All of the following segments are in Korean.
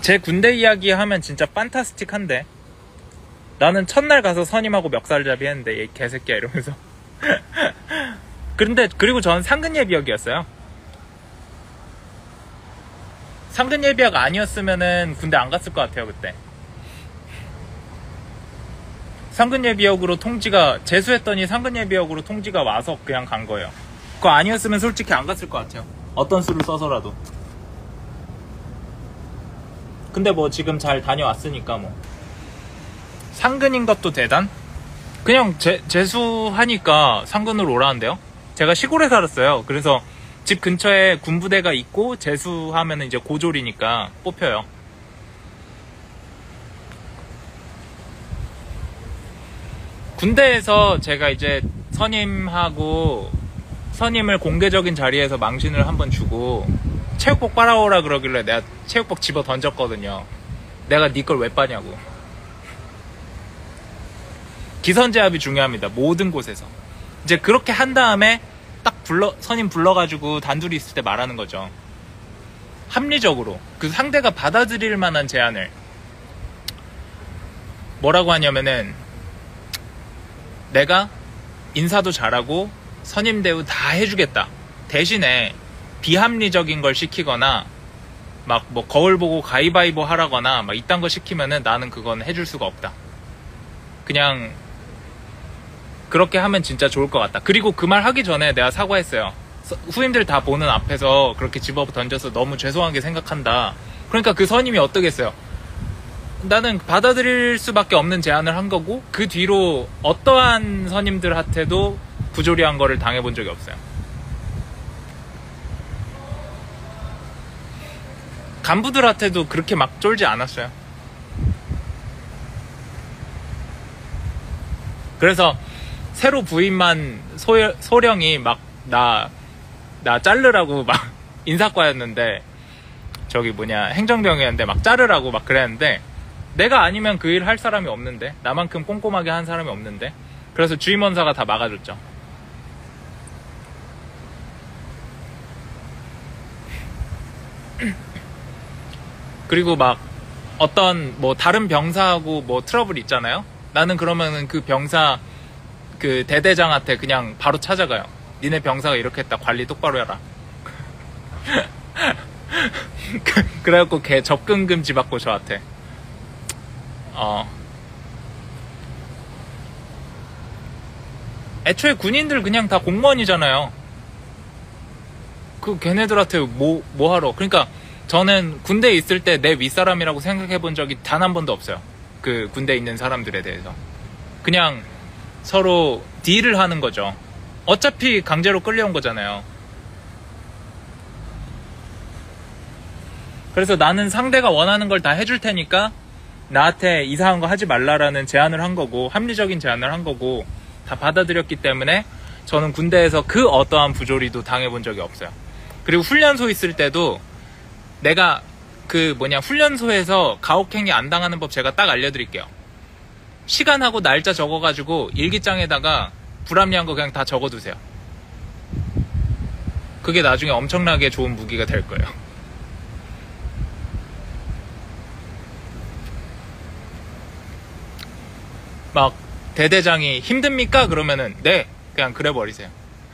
제 군대 이야기 하면 진짜 판타스틱한데, 나는 첫날 가서 선임하고 멱살잡이 했는데 얘 개새끼야 이러면서. 그리고 전 상근예비역이었어요. 상근예비역 아니었으면은 군대 안 갔을 것 같아요. 그때 상근예비역으로 통지가, 재수했더니 상근예비역으로 통지가 와서 그냥 간 거예요. 그거 아니었으면 솔직히 안 갔을 것 같아요. 어떤 수를 써서라도. 근데 뭐 지금 잘 다녀왔으니까 뭐. 상근인 것도 대단? 그냥 재수하니까 상근으로 오라는데요. 제가 시골에 살았어요. 그래서 집 근처에 군부대가 있고 재수하면 이제 고졸이니까 뽑혀요. 군대에서 제가 이제 선임을 공개적인 자리에서 망신을 한번 주고 체육복 빨아오라 그러길래 내가 체육복 집어 던졌거든요. 내가 네 걸 왜 빠냐고. 기선제압이 중요합니다. 모든 곳에서. 이제 그렇게 한 다음에 딱 선임 불러가지고 단둘이 있을 때 말하는 거죠. 합리적으로 그 상대가 받아들일 만한 제안을. 뭐라고 하냐면은, 내가 인사도 잘하고 선임 대우 다 해주겠다. 대신에 비합리적인 걸 시키거나 막 뭐 거울 보고 가위바위보 하라거나 막 이딴 거 시키면은 나는 그건 해줄 수가 없다. 그냥 그렇게 하면 진짜 좋을 것 같다. 그리고 그 말 하기 전에 내가 사과했어요. 후임들 다 보는 앞에서 그렇게 집어 던져서 너무 죄송하게 생각한다. 그러니까 그 선임이 어떠겠어요? 나는 받아들일 수밖에 없는 제안을 한 거고, 그 뒤로 어떠한 선임들한테도 부조리한 거를 당해본 적이 없어요. 간부들한테도 그렇게 막 쫄지 않았어요. 그래서 새로 부임한 소령이 막 나 자르라고 막 인사과였는데, 행정병이었는데 막 자르라고 막 그랬는데, 내가 아니면 그 일 할 사람이 없는데, 나만큼 꼼꼼하게 한 사람이 없는데, 그래서 주임원사가 다 막아줬죠. 그리고 막 어떤 뭐 다른 병사하고 뭐 트러블 있잖아요. 나는 그러면은 그 병사 그 대대장한테 그냥 바로 찾아가요. 니네 병사가 이렇게 했다, 관리 똑바로 해라. 그래갖고 걔 접근 금지 받고 저한테. 애초에 군인들 그냥 다 공무원이잖아요. 그 걔네들한테 뭐 하러. 그러니까 저는 군대에 있을 때 내 윗사람이라고 생각해 본 적이 단 한 번도 없어요. 그 군대에 있는 사람들에 대해서. 그냥 서로 딜을 하는 거죠. 어차피 강제로 끌려온 거잖아요. 그래서 나는 상대가 원하는 걸 다 해줄 테니까 나한테 이상한 거 하지 말라라는 제안을 한 거고, 합리적인 제안을 한 거고, 다 받아들였기 때문에 저는 군대에서 그 어떠한 부조리도 당해본 적이 없어요. 그리고 훈련소 있을 때도 내가 훈련소에서 가혹행위 안 당하는 법 제가 딱 알려드릴게요. 시간하고 날짜 적어가지고 일기장에다가 불합리한 거 그냥 다 적어두세요. 그게 나중에 엄청나게 좋은 무기가 될 거예요. 막 대대장이 힘듭니까? 그러면은 네, 그냥 그래 버리세요.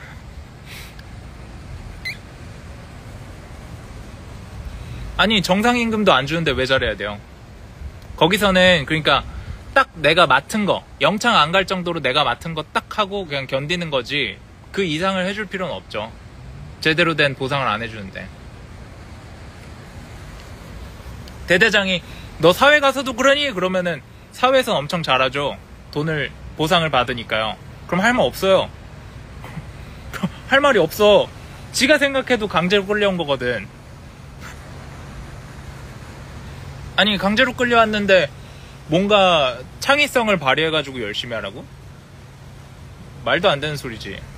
아니, 정상임금도 안 주는데 왜 잘해야 돼요? 거기서는 그러니까 딱 내가 맡은 거, 영창 안 갈 정도로 내가 맡은 거 딱 하고 그냥 견디는 거지, 그 이상을 해줄 필요는 없죠. 제대로 된 보상을 안 해주는데. 대대장이 너 사회 가서도 그러니? 그러면은 사회에선 엄청 잘하죠. 보상을 받으니까요. 그럼 할 말 없어요. 할 말이 없어. 지가 생각해도 강제로 끌려온 거거든. 아니, 강제로 끌려왔는데 뭔가 창의성을 발휘해가지고 열심히 하라고? 말도 안 되는 소리지.